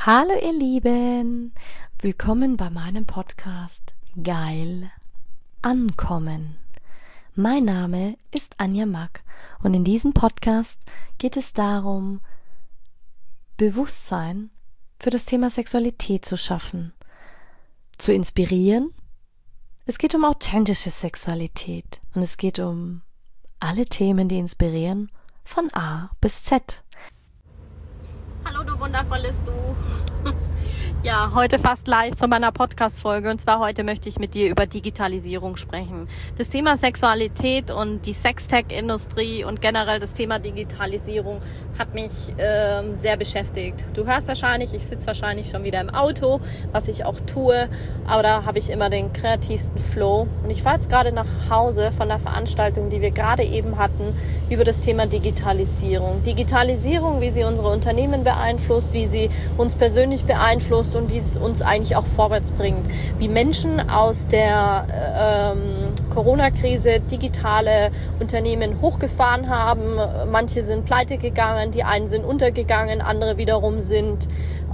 Hallo ihr Lieben, willkommen bei meinem Podcast Geil Ankommen. Mein Name ist Anja Mack und in diesem Podcast geht es darum, Bewusstsein für das Thema Sexualität zu schaffen, zu inspirieren. Es geht um authentische Sexualität und es geht um alle Themen, die inspirieren, von A bis Z. Hallo du wundervolles Du. Ja, heute fast live zu meiner Podcast-Folge und zwar heute möchte ich mit dir über Digitalisierung sprechen. Das Thema Sexualität und die Sextech-Industrie und generell das Thema Digitalisierung hat mich sehr beschäftigt. Du hörst wahrscheinlich, ich sitze wahrscheinlich schon wieder im Auto, was ich auch tue, aber da habe ich immer den kreativsten Flow. Und ich fahre jetzt gerade nach Hause von der Veranstaltung, die wir gerade eben hatten, über das Thema Digitalisierung. Digitalisierung, wie sie unsere Unternehmen beeinflusst, wie sie uns persönlich beeinflusst und wie es uns eigentlich auch vorwärts bringt. Wie Menschen aus der Corona-Krise digitale Unternehmen hochgefahren haben. Manche sind pleite gegangen, die einen sind untergegangen, andere wiederum sind,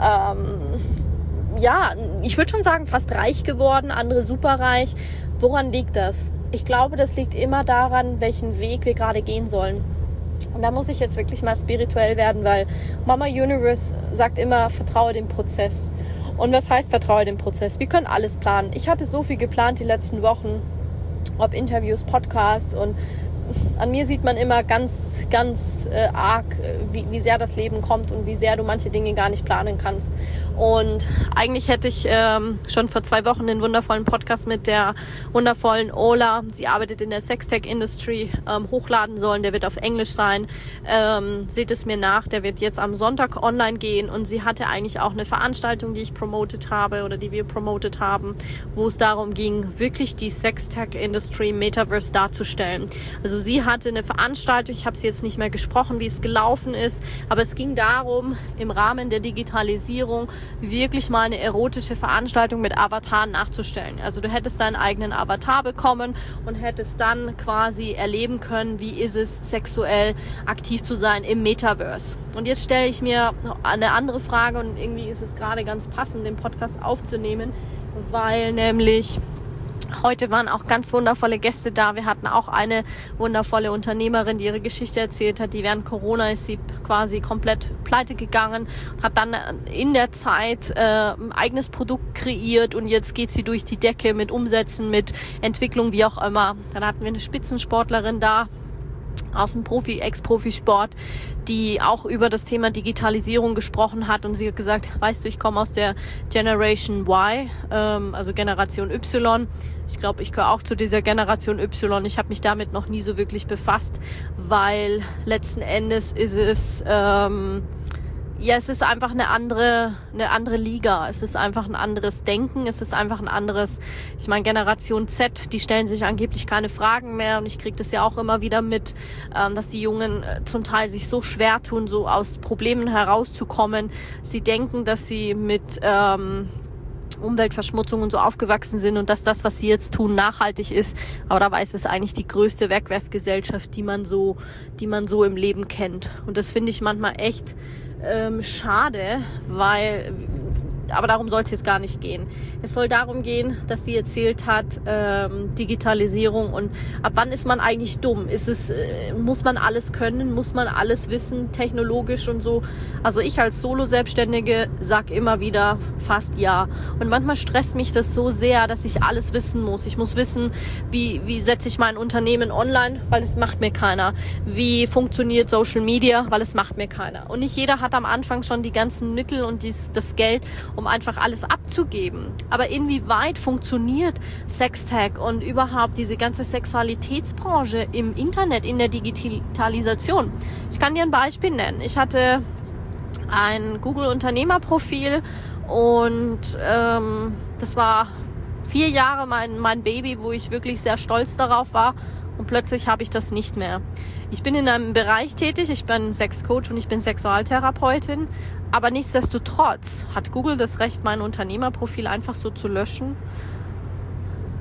ich würde schon sagen, fast reich geworden, andere superreich. Woran liegt das? Ich glaube, das liegt immer daran, welchen Weg wir gerade gehen sollen. Und da muss ich jetzt wirklich mal spirituell werden, weil Mama Universe sagt immer, vertraue dem Prozess. Und was heißt vertraue dem Prozess? Wir können alles planen. Ich hatte so viel geplant die letzten Wochen, ob Interviews, Podcasts, und an mir sieht man immer ganz arg, wie sehr das Leben kommt und wie sehr du manche Dinge gar nicht planen kannst. Und eigentlich hätte ich schon vor 2 Wochen den wundervollen Podcast mit der wundervollen Ola, sie arbeitet in der Sextech-Industry, hochladen sollen. Der wird auf Englisch sein. Seht es mir nach, der wird jetzt am Sonntag online gehen und sie hatte eigentlich auch eine Veranstaltung, die ich promotet habe oder die wir promotet haben, wo es darum ging, wirklich die Sextech-Industry Metaverse darzustellen. Also sie hatte eine Veranstaltung, ich habe sie jetzt nicht mehr gesprochen, wie es gelaufen ist, aber es ging darum, im Rahmen der Digitalisierung wirklich mal eine erotische Veranstaltung mit Avataren nachzustellen. Also du hättest deinen eigenen Avatar bekommen und hättest dann quasi erleben können, wie ist es, sexuell aktiv zu sein im Metaverse. Und jetzt stelle ich mir eine andere Frage und irgendwie ist es gerade ganz passend, den Podcast aufzunehmen, weil nämlich heute waren auch ganz wundervolle Gäste da. Wir hatten auch eine wundervolle Unternehmerin, die ihre Geschichte erzählt hat. Die während Corona ist sie quasi komplett pleite gegangen, hat dann in der Zeit ein eigenes Produkt kreiert und jetzt geht sie durch die Decke mit Umsätzen, mit Entwicklung, wie auch immer. Dann hatten wir eine Spitzensportlerin da aus dem Ex-Profisport, die auch über das Thema Digitalisierung gesprochen hat und sie hat gesagt, weißt du, ich komme aus der Generation Y, also Generation Y. Ich glaube, ich gehöre auch zu dieser Generation Y. Ich habe mich damit noch nie so wirklich befasst, weil letzten Endes ist es es ist einfach eine andere Liga. Es ist einfach ein anderes Denken. Es ist einfach ein anderes, ich meine, Generation Z, die stellen sich angeblich keine Fragen mehr. Und ich kriege das ja auch immer wieder mit, dass die Jungen zum Teil sich so schwer tun, so aus Problemen herauszukommen. Sie denken, dass sie mit Umweltverschmutzung und so aufgewachsen sind und dass das, was sie jetzt tun, nachhaltig ist. Aber dabei ist es eigentlich die größte Wegwerfgesellschaft, die man so im Leben kennt. Und das finde ich manchmal echt schade, aber darum soll es jetzt gar nicht gehen. Es soll darum gehen, dass sie erzählt hat, Digitalisierung und ab wann ist man eigentlich dumm? Muss man alles können? Muss man alles wissen, technologisch und so? Also ich als Solo-Selbstständige sag immer wieder fast ja. Und manchmal stresst mich das so sehr, dass ich alles wissen muss. Ich muss wissen, wie setze ich mein Unternehmen online, weil es macht mir keiner. Wie funktioniert Social Media, weil es macht mir keiner. Und nicht jeder hat am Anfang schon die ganzen Mittel und das Geld, um einfach alles abzugeben. Aber inwieweit funktioniert Sextech und überhaupt diese ganze Sexualitätsbranche im Internet, in der Digitalisation? Ich kann dir ein Beispiel nennen. Ich hatte ein Google-Unternehmerprofil und das war 4 Jahre mein Baby, wo ich wirklich sehr stolz darauf war und plötzlich habe ich das nicht mehr. Ich bin in einem Bereich tätig, ich bin Sexcoach und ich bin Sexualtherapeutin, aber nichtsdestotrotz hat Google das Recht, mein Unternehmerprofil einfach so zu löschen.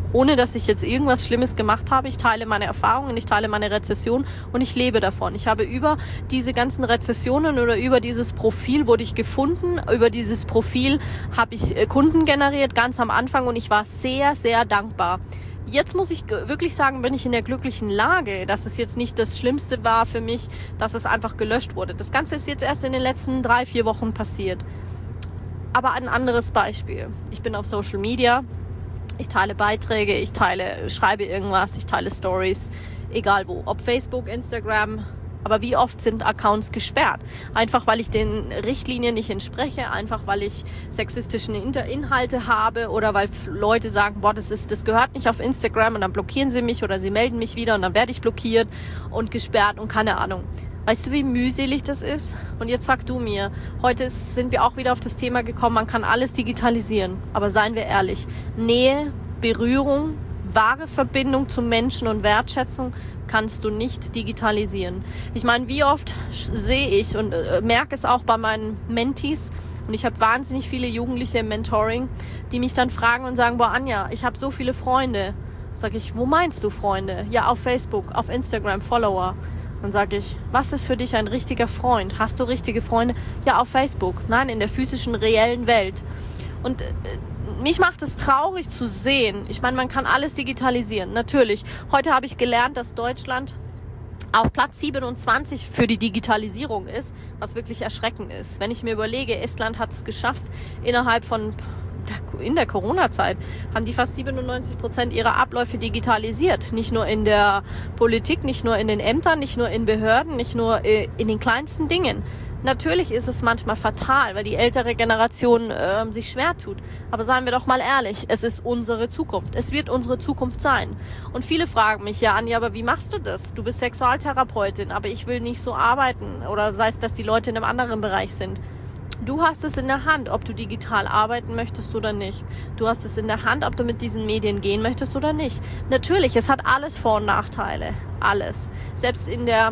ohne dass ich jetzt irgendwas Schlimmes gemacht habe. Ich teile meine Erfahrungen, ich teile meine Rezession und ich lebe davon. Ich habe über diese ganzen Rezessionen oder über dieses Profil wurde ich gefunden. Über dieses Profil habe ich Kunden generiert, ganz am Anfang, und ich war sehr, sehr dankbar. Jetzt muss ich wirklich sagen, bin ich in der glücklichen Lage, dass es jetzt nicht das Schlimmste war für mich, dass es einfach gelöscht wurde. Das Ganze ist jetzt erst in den letzten 3-4 Wochen passiert. Aber ein anderes Beispiel. Ich bin auf Social Media, ich teile Beiträge, schreibe irgendwas, ich teile Stories, egal wo. Ob Facebook, Instagram. Aber wie oft sind Accounts gesperrt? Einfach weil ich den Richtlinien nicht entspreche, einfach weil ich sexistischen Inhalte habe oder weil Leute sagen, boah, das gehört nicht auf Instagram, und dann blockieren sie mich oder sie melden mich wieder und dann werde ich blockiert und gesperrt und keine Ahnung. Weißt du, wie mühselig das ist? Und jetzt sag du mir, heute sind wir auch wieder auf das Thema gekommen, man kann alles digitalisieren. Aber seien wir ehrlich, Nähe, Berührung, wahre Verbindung zu Menschen und Wertschätzung kannst du nicht digitalisieren. Ich meine, wie oft sehe ich und merke es auch bei meinen Mentees, und ich habe wahnsinnig viele Jugendliche im Mentoring, die mich dann fragen und sagen, boah Anja, ich habe so viele Freunde. Sag ich, wo meinst du Freunde? Ja, auf Facebook, auf Instagram, Follower. Dann sage ich, was ist für dich ein richtiger Freund? Hast du richtige Freunde? Ja, auf Facebook. Nein, in der physischen, reellen Welt. Und mich macht es traurig zu sehen. Ich meine, man kann alles digitalisieren. Natürlich. Heute habe ich gelernt, dass Deutschland auf Platz 27 für die Digitalisierung ist, was wirklich erschreckend ist. Wenn ich mir überlege, Estland hat es geschafft, in der Corona-Zeit haben die fast 97% ihrer Abläufe digitalisiert. Nicht nur in der Politik, nicht nur in den Ämtern, nicht nur in Behörden, nicht nur in den kleinsten Dingen. Natürlich ist es manchmal fatal, weil die ältere Generation sich schwer tut. Aber seien wir doch mal ehrlich, es ist unsere Zukunft. Es wird unsere Zukunft sein. Und viele fragen mich, ja Anja, aber wie machst du das? Du bist Sexualtherapeutin, aber ich will nicht so arbeiten. Oder sei es, dass die Leute in einem anderen Bereich sind. Du hast es in der Hand, ob du digital arbeiten möchtest oder nicht. Du hast es in der Hand, ob du mit diesen Medien gehen möchtest oder nicht. Natürlich, es hat alles Vor- und Nachteile. Alles. Selbst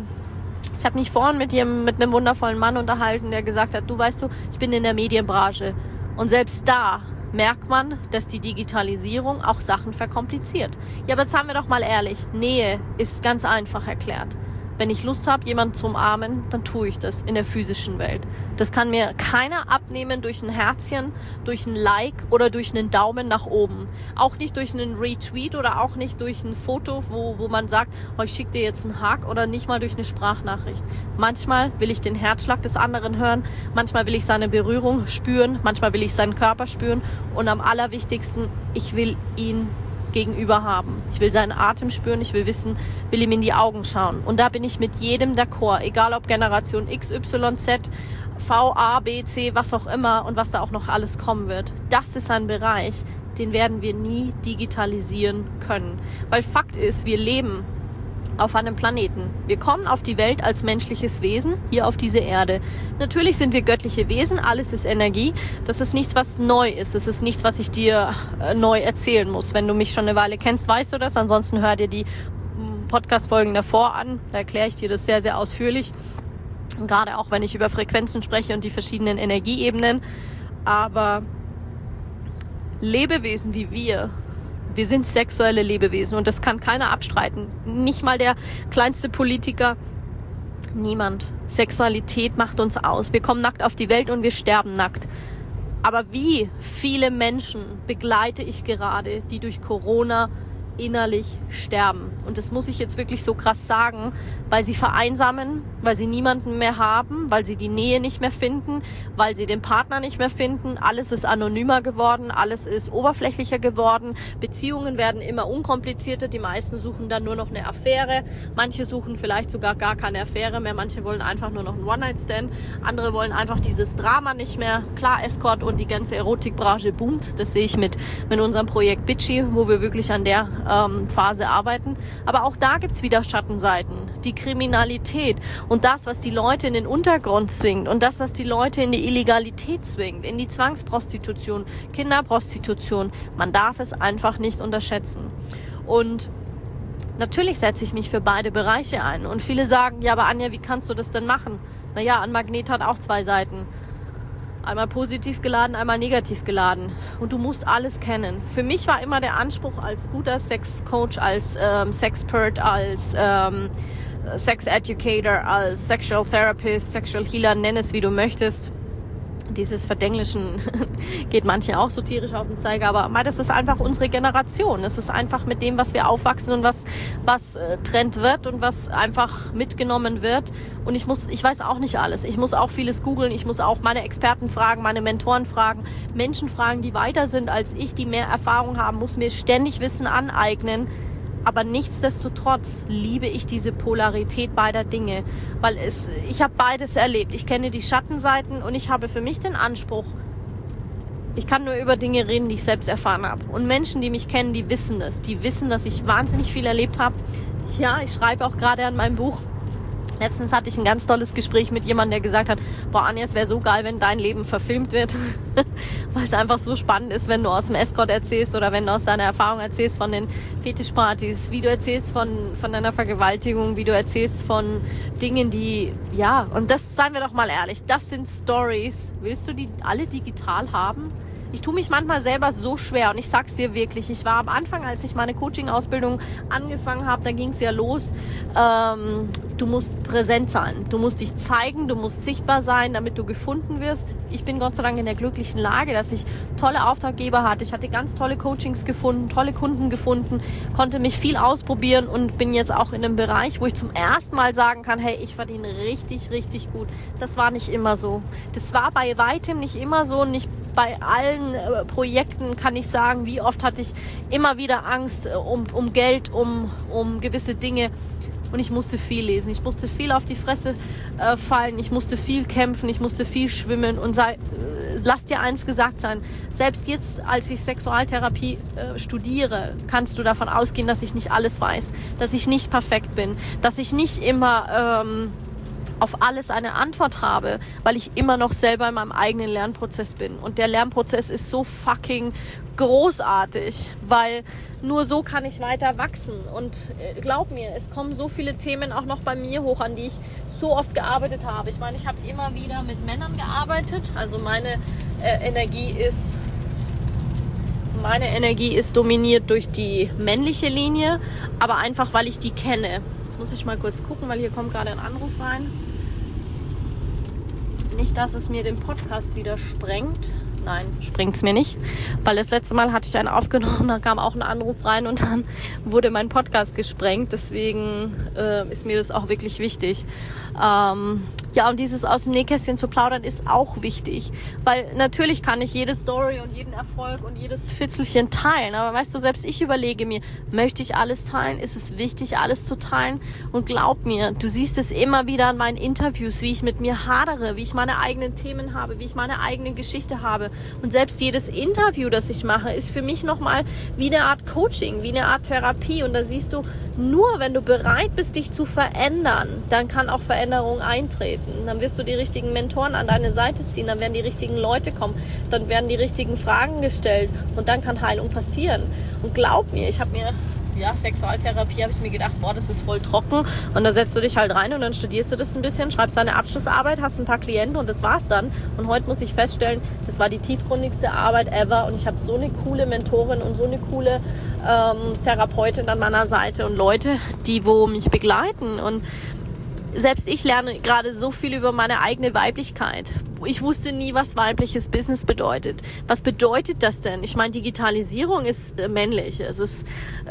ich habe mich vorhin mit einem wundervollen Mann unterhalten, der gesagt hat, du weißt du, ich bin in der Medienbranche. Und selbst da merkt man, dass die Digitalisierung auch Sachen verkompliziert. Ja, aber jetzt haben wir doch mal ehrlich, Nähe ist ganz einfach erklärt. Wenn ich Lust habe, jemanden zu umarmen, dann tue ich das in der physischen Welt. Das kann mir keiner abnehmen durch ein Herzchen, durch ein Like oder durch einen Daumen nach oben. Auch nicht durch einen Retweet oder auch nicht durch ein Foto, wo man sagt, oh, ich schicke dir jetzt einen Hack, oder nicht mal durch eine Sprachnachricht. Manchmal will ich den Herzschlag des anderen hören, manchmal will ich seine Berührung spüren, manchmal will ich seinen Körper spüren und am allerwichtigsten, ich will ihn gegenüber haben. Ich will seinen Atem spüren, ich will ihm in die Augen schauen. Und da bin ich mit jedem d'accord, egal ob Generation X, Y, Z, V, A, B, C, was auch immer und was da auch noch alles kommen wird. Das ist ein Bereich, den werden wir nie digitalisieren können. Weil Fakt ist, wir leben auf einem Planeten. Wir kommen auf die Welt als menschliches Wesen, hier auf diese Erde. Natürlich sind wir göttliche Wesen, alles ist Energie. Das ist nichts, was neu ist. Das ist nichts, was ich dir neu erzählen muss. Wenn du mich schon eine Weile kennst, weißt du das. Ansonsten hör dir die Podcast-Folgen davor an. Da erkläre ich dir das sehr, sehr ausführlich. Gerade auch, wenn ich über Frequenzen spreche und die verschiedenen Energieebenen. Aber Lebewesen wie wir sind sexuelle Lebewesen und das kann keiner abstreiten. Nicht mal der kleinste Politiker. Niemand. Sexualität macht uns aus. Wir kommen nackt auf die Welt und wir sterben nackt. Aber wie viele Menschen begleite ich gerade, die durch Corona innerlich sterben? Und das muss ich jetzt wirklich so krass sagen, weil sie vereinsamen, weil sie niemanden mehr haben, weil sie die Nähe nicht mehr finden, weil sie den Partner nicht mehr finden. Alles ist anonymer geworden, alles ist oberflächlicher geworden. Beziehungen werden immer unkomplizierter. Die meisten suchen dann nur noch eine Affäre. Manche suchen vielleicht sogar gar keine Affäre mehr. Manche wollen einfach nur noch einen One-Night-Stand. Andere wollen einfach dieses Drama nicht mehr. Klar, Escort und die ganze Erotikbranche boomt. Das sehe ich mit unserem Projekt Bitchy, wo wir wirklich an der Phase arbeiten. Aber auch da gibt's wieder Schattenseiten. Die Kriminalität und das, was die Leute in den Untergrund zwingt und das, was die Leute in die Illegalität zwingt, in die Zwangsprostitution, Kinderprostitution. Man darf es einfach nicht unterschätzen. Und natürlich setze ich mich für beide Bereiche ein. Und viele sagen, ja, aber Anja, wie kannst du das denn machen? Naja, ein Magnet hat auch zwei Seiten. Einmal positiv geladen, einmal negativ geladen. Und du musst alles kennen. Für mich war immer der Anspruch als guter Sexcoach, als Sexpert, als Sex Educator, als Sexual Therapist, Sexual Healer, nenn es wie du möchtest. Dieses Verdenglischen geht manchen auch so tierisch auf den Zeiger, aber das ist einfach unsere Generation. Es ist einfach mit dem, was wir aufwachsen und was Trend wird und was einfach mitgenommen wird. Und ich weiß auch nicht alles. Ich muss auch vieles googeln. Ich muss auch meine Experten fragen, meine Mentoren fragen, Menschen fragen, die weiter sind als ich, die mehr Erfahrung haben, muss mir ständig Wissen aneignen. Aber nichtsdestotrotz liebe ich diese Polarität beider Dinge, weil ich habe beides erlebt. Ich kenne die Schattenseiten und ich habe für mich den Anspruch, ich kann nur über Dinge reden, die ich selbst erfahren habe. Und Menschen, die mich kennen, die wissen das. Die wissen, dass ich wahnsinnig viel erlebt habe. Ja, ich schreibe auch gerade an meinem Buch. Letztens hatte ich ein ganz tolles Gespräch mit jemandem, der gesagt hat, boah Anja, es wäre so geil, wenn dein Leben verfilmt wird, weil es einfach so spannend ist, wenn du aus dem Escort erzählst oder wenn du aus deiner Erfahrung erzählst von den Fetischpartys, wie du erzählst von deiner Vergewaltigung, wie du erzählst von Dingen, die, ja, und das, seien wir doch mal ehrlich, das sind Stories. Willst du die alle digital haben? Ich tue mich manchmal selber so schwer und ich sag's dir wirklich, ich war am Anfang, als ich meine Coaching-Ausbildung angefangen habe, da ging's ja los, du musst präsent sein, du musst dich zeigen, du musst sichtbar sein, damit du gefunden wirst. Ich bin Gott sei Dank in der glücklichen Lage, dass ich tolle Auftraggeber hatte, ich hatte ganz tolle Coachings gefunden, tolle Kunden gefunden, konnte mich viel ausprobieren und bin jetzt auch in einem Bereich, wo ich zum ersten Mal sagen kann, hey, ich verdiene richtig, richtig gut. Das war nicht immer so. Das war bei weitem nicht immer so, nicht bei allen Projekten kann ich sagen, wie oft hatte ich immer wieder Angst um Geld, um gewisse Dinge und ich musste viel lesen, ich musste viel auf die Fresse fallen, ich musste viel kämpfen, ich musste viel schwimmen und lass dir eins gesagt sein, selbst jetzt, als ich Sexualtherapie studiere, kannst du davon ausgehen, dass ich nicht alles weiß, dass ich nicht perfekt bin, dass ich nicht immer auf alles eine Antwort habe, weil ich immer noch selber in meinem eigenen Lernprozess bin. Und der Lernprozess ist so fucking großartig, weil nur so kann ich weiter wachsen. Und glaub mir, es kommen so viele Themen auch noch bei mir hoch, an die ich so oft gearbeitet habe. Ich meine, ich habe immer wieder mit Männern gearbeitet. Also meine Energie ist dominiert durch die männliche Linie, aber einfach, weil ich die kenne. Jetzt muss ich mal kurz gucken, weil hier kommt gerade ein Anruf rein. Nicht, dass es mir den Podcast wieder sprengt. Nein, sprengt es mir nicht, weil das letzte Mal hatte ich einen aufgenommen, da kam auch ein Anruf rein und dann wurde mein Podcast gesprengt. Deswegen ist mir das auch wirklich wichtig. Ja, und dieses aus dem Nähkästchen zu plaudern ist auch wichtig, weil natürlich kann ich jede Story und jeden Erfolg und jedes Fitzelchen teilen, aber weißt du, selbst ich überlege mir, möchte ich alles teilen? Ist es wichtig, alles zu teilen? Und glaub mir, du siehst es immer wieder an meinen Interviews, wie ich mit mir hadere, wie ich meine eigenen Themen habe, wie ich meine eigene Geschichte habe. Und selbst jedes Interview, das ich mache, ist für mich nochmal wie eine Art Coaching, wie eine Art Therapie. Und da siehst du, nur wenn du bereit bist, dich zu verändern, dann kann auch Veränderung eintreten. Dann wirst du die richtigen Mentoren an deine Seite ziehen, dann werden die richtigen Leute kommen, dann werden die richtigen Fragen gestellt und dann kann Heilung passieren. Und glaub mir, Sexualtherapie habe ich mir gedacht, boah, das ist voll trocken und da setzt du dich halt rein und dann studierst du das ein bisschen, schreibst deine Abschlussarbeit, hast ein paar Klienten und das war's dann. Und heute muss ich feststellen, das war die tiefgründigste Arbeit ever und ich habe so eine coole Mentorin und so eine coole Therapeutin an meiner Seite und Leute, die mich begleiten. Und selbst ich lerne gerade so viel über meine eigene Weiblichkeit. Ich wusste nie, was weibliches Business bedeutet. Was bedeutet das denn? Ich meine, Digitalisierung ist männlich. Es ist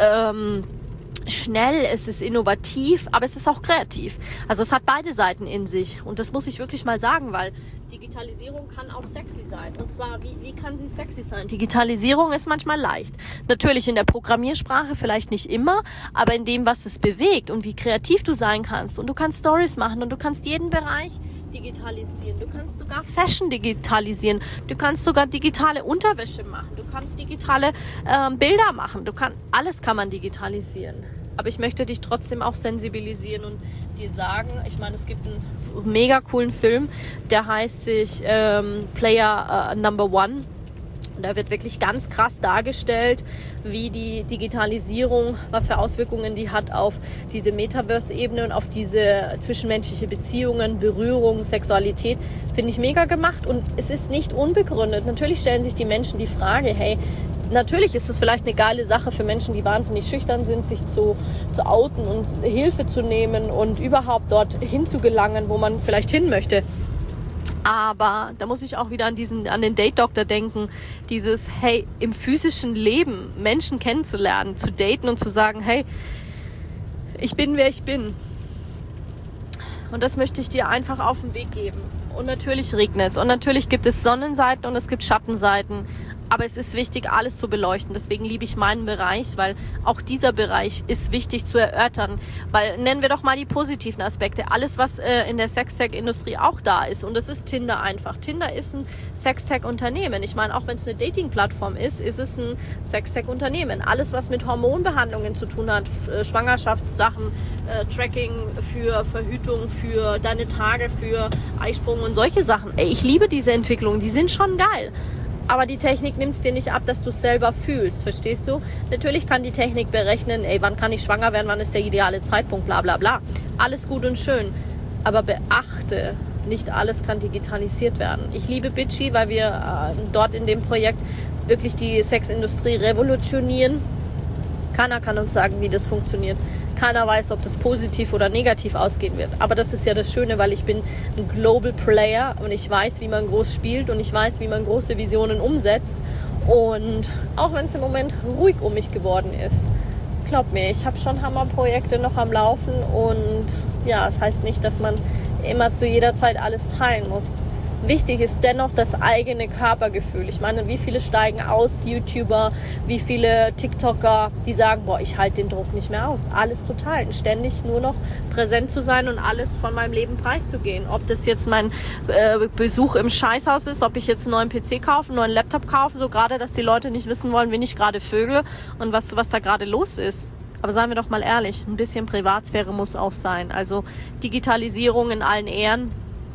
schnell, es ist innovativ, aber es ist auch kreativ. Also es hat beide Seiten in sich. Und das muss ich wirklich mal sagen, weil Digitalisierung kann auch sexy sein. Und zwar, wie kann sie sexy sein? Digitalisierung ist manchmal leicht. Natürlich in der Programmiersprache, vielleicht nicht immer, aber in dem, was es bewegt und wie kreativ du sein kannst. Und du kannst Stories machen und du kannst jeden Bereich digitalisieren. Du kannst sogar Fashion digitalisieren. Du kannst sogar digitale Unterwäsche machen. Du kannst digitale Bilder machen. Alles kann man digitalisieren. Aber ich möchte dich trotzdem auch sensibilisieren und dir sagen, ich meine, es gibt einen mega coolen Film, der heißt sich Player Number One. Und da wird wirklich ganz krass dargestellt, wie die Digitalisierung, was für Auswirkungen die hat auf diese Metaverse-Ebene und auf diese zwischenmenschliche Beziehungen, Berührung, Sexualität. Finde ich mega gemacht und es ist nicht unbegründet. Natürlich stellen sich die Menschen die Frage, hey, natürlich ist es vielleicht eine geile Sache für Menschen, die wahnsinnig schüchtern sind, sich zu outen und Hilfe zu nehmen und überhaupt dort hinzugelangen, wo man vielleicht hin möchte. Aber da muss ich auch wieder an den Date-Doktor denken, dieses, hey, im physischen Leben Menschen kennenzulernen, zu daten und zu sagen, hey, ich bin, wer ich bin. Und das möchte ich dir einfach auf den Weg geben. Und natürlich regnet es und natürlich gibt es Sonnenseiten und es gibt Schattenseiten. Aber es ist wichtig, alles zu beleuchten. Deswegen liebe ich meinen Bereich, weil auch dieser Bereich ist wichtig zu erörtern. Weil nennen wir doch mal die positiven Aspekte. Alles, was in der Sextech-Industrie auch da ist. Und das ist Tinder einfach. Tinder ist ein Sextech-Unternehmen. Ich meine, auch wenn es eine Dating-Plattform ist, ist es ein Sextech-Unternehmen. Alles, was mit Hormonbehandlungen zu tun hat, Schwangerschaftssachen, Tracking für Verhütung, für deine Tage, für Eisprung und solche Sachen. Ey, ich liebe diese Entwicklungen. Die sind schon geil. Aber die Technik nimmt es dir nicht ab, dass du es selber fühlst, verstehst du? Natürlich kann die Technik berechnen, ey, wann kann ich schwanger werden, wann ist der ideale Zeitpunkt, bla bla bla. Alles gut und schön. Aber beachte, nicht alles kann digitalisiert werden. Ich liebe Bitchy, weil wir dort in dem Projekt wirklich die Sexindustrie revolutionieren. Keiner kann uns sagen, wie das funktioniert. Keiner weiß, ob das positiv oder negativ ausgehen wird. Aber das ist ja das Schöne, weil ich bin ein Global Player und ich weiß, wie man groß spielt und ich weiß, wie man große Visionen umsetzt. Und auch wenn es im Moment ruhig um mich geworden ist, glaub mir, ich habe schon Hammerprojekte noch am Laufen und ja, das heißt nicht, dass man immer zu jeder Zeit alles teilen muss. Wichtig ist dennoch das eigene Körpergefühl. Ich meine, wie viele steigen aus, YouTuber, wie viele TikToker, die sagen, boah, ich halte den Druck nicht mehr aus. Alles zu teilen, ständig nur noch präsent zu sein und alles von meinem Leben preiszugehen. Ob das jetzt mein Besuch im Scheißhaus ist, ob ich jetzt einen neuen PC kaufe, einen neuen Laptop kaufe, so gerade, dass die Leute nicht wissen wollen, wen ich gerade vögel und was da gerade los ist. Aber seien wir doch mal ehrlich, ein bisschen Privatsphäre muss auch sein. Also Digitalisierung in allen Ehren.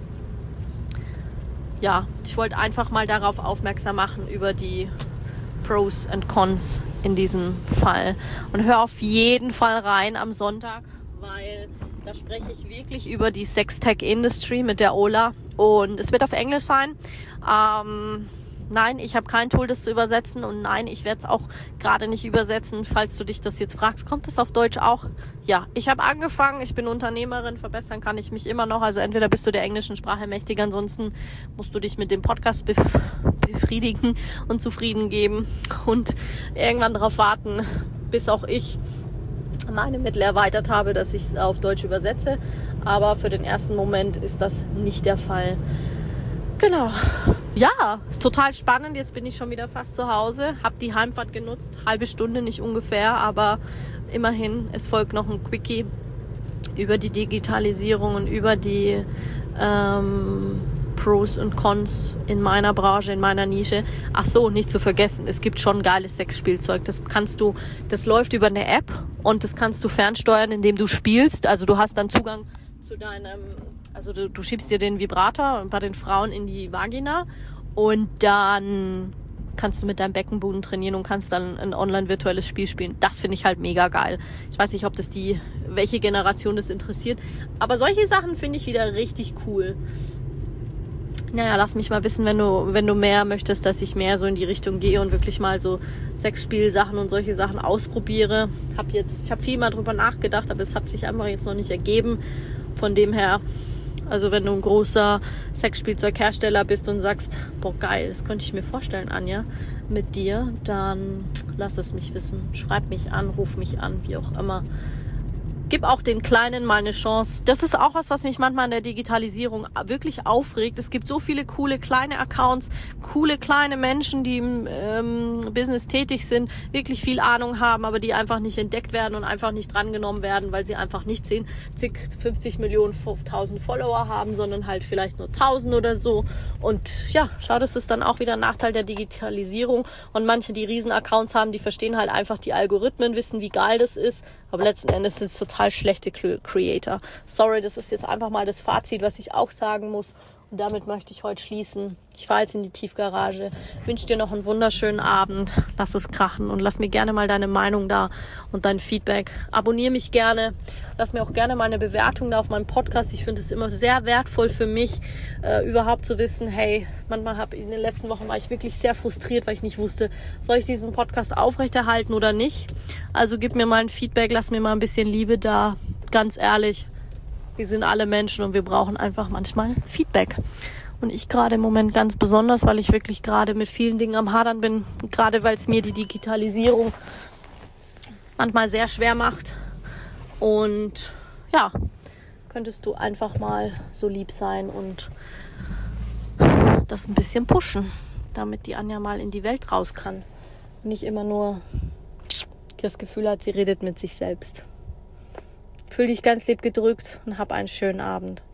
Ja, ich wollte einfach mal darauf aufmerksam machen über die Pros und Cons in diesem Fall. Und hör auf jeden Fall rein am Sonntag, weil da spreche ich wirklich über die Sextech-Industry mit der Ola. Und es wird auf Englisch sein. Nein, ich habe kein Tool, das zu übersetzen. Und nein, ich werde es auch gerade nicht übersetzen, falls du dich das jetzt fragst. Kommt das auf Deutsch auch? Ja, ich habe angefangen. Ich bin Unternehmerin. Verbessern kann ich mich immer noch. Also entweder bist du der englischen Sprache mächtig, ansonsten musst du dich mit dem Podcast befriedigen und zufrieden geben. Und irgendwann darauf warten, bis auch ich meine Mittel erweitert habe, dass ich es auf Deutsch übersetze. Aber für den ersten Moment ist das nicht der Fall. Genau. Ja, ist total spannend. Jetzt bin ich schon wieder fast zu Hause. Hab die Heimfahrt genutzt. Halbe Stunde, nicht ungefähr, aber immerhin. Es folgt noch ein Quickie über die Digitalisierung und über die Pros und Cons in meiner Branche, in meiner Nische. Ach so, nicht zu vergessen, es gibt schon geiles Sexspielzeug. Das läuft über eine App und das kannst du fernsteuern, indem du spielst. Also du hast dann Zugang zu deinem... Also du schiebst dir den Vibrator bei den Frauen in die Vagina und dann kannst du mit deinem Beckenboden trainieren und kannst dann ein online-virtuelles Spiel spielen. Das finde ich halt mega geil. Ich weiß nicht, ob das welche Generation das interessiert, aber solche Sachen finde ich wieder richtig cool. Naja, lass mich mal wissen, wenn du mehr möchtest, dass ich mehr so in die Richtung gehe und wirklich mal so Sexspielsachen und solche Sachen ausprobiere. Ich habe viel mal drüber nachgedacht, aber es hat sich einfach jetzt noch nicht ergeben. Von dem her... Also wenn du ein großer Sexspielzeughersteller bist und sagst, boah geil, das könnte ich mir vorstellen, Anja, mit dir, dann lass es mich wissen. Schreib mich an, ruf mich an, wie auch immer. Gib auch den Kleinen mal eine Chance. Das ist auch was mich manchmal an der Digitalisierung wirklich aufregt. Es gibt so viele coole kleine Accounts, coole kleine Menschen, die im Business tätig sind, wirklich viel Ahnung haben, aber die einfach nicht entdeckt werden und einfach nicht drangenommen werden, weil sie einfach nicht 50 Millionen, 1000 Follower haben, sondern halt vielleicht nur 1000 oder so. Und ja, schau, das ist dann auch wieder ein Nachteil der Digitalisierung. Und manche, die riesen Accounts haben, die verstehen halt einfach die Algorithmen, wissen, wie geil das ist. Aber letzten Endes sind es total schlechte Creator. Sorry, das ist jetzt einfach mal das Fazit, was ich auch sagen muss. Und damit möchte ich heute schließen. Ich fahre jetzt in die Tiefgarage. Wünsche dir noch einen wunderschönen Abend. Lass es krachen und lass mir gerne mal deine Meinung da und dein Feedback. Abonniere mich gerne. Lass mir auch gerne mal eine Bewertung da auf meinem Podcast. Ich finde es immer sehr wertvoll für mich, überhaupt zu wissen, hey, manchmal in den letzten Wochen war ich wirklich sehr frustriert, weil ich nicht wusste, soll ich diesen Podcast aufrechterhalten oder nicht. Also gib mir mal ein Feedback, lass mir mal ein bisschen Liebe da. Ganz ehrlich. Wir sind alle Menschen und wir brauchen einfach manchmal Feedback. Und ich gerade im Moment ganz besonders, weil ich wirklich gerade mit vielen Dingen am Hadern bin. Gerade weil es mir die Digitalisierung manchmal sehr schwer macht. Und ja, könntest du einfach mal so lieb sein und das ein bisschen pushen, damit die Anja mal in die Welt raus kann. Und nicht immer nur das Gefühl hat, sie redet mit sich selbst. Fühl dich ganz lieb gedrückt und hab einen schönen Abend.